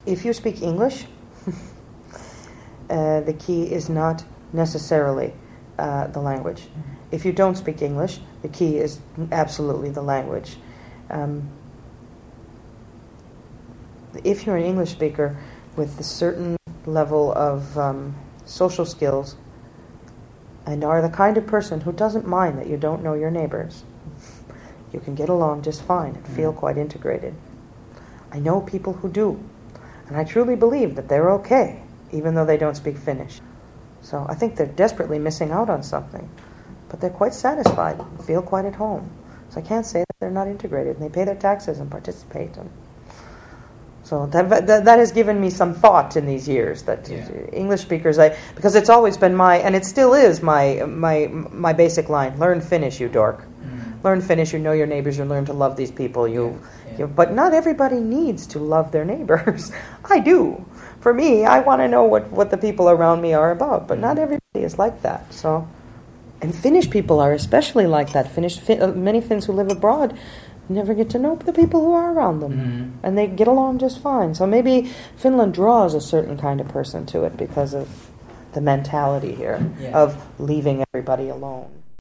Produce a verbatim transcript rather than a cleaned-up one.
if you speak English, uh, the key is not necessarily uh, the language. If you don't speak English, the key is absolutely the language. Um, if you're an English speaker with a certain level of um, social skills and are the kind of person who doesn't mind that you don't know your neighbors, you can get along just fine and feel quite integrated. I know people who do, and I truly believe that they're okay, even though they don't speak Finnish. So I think they're desperately missing out on something, but they're quite satisfied and feel quite at home. So I can't say that they're not integrated, and they pay their taxes and participate. And so that, that that has given me some thought in these years, that yeah. English speakers, I because it's always been my, and it still is my my my basic line: learn Finnish, you dork. Mm. Learn Finnish, you know your neighbors, you learn to love these people. You, yeah. Yeah. you, but not everybody needs to love their neighbors. I do. For me, I want to know what, what the people around me are about, but not everybody is like that. So, and Finnish people are especially like that. Finnish, fin, uh, many Finns who live abroad never get to know the people who are around them, mm-hmm. and they get along just fine. So maybe Finland draws a certain kind of person to it because of the mentality here yeah. of leaving everybody alone.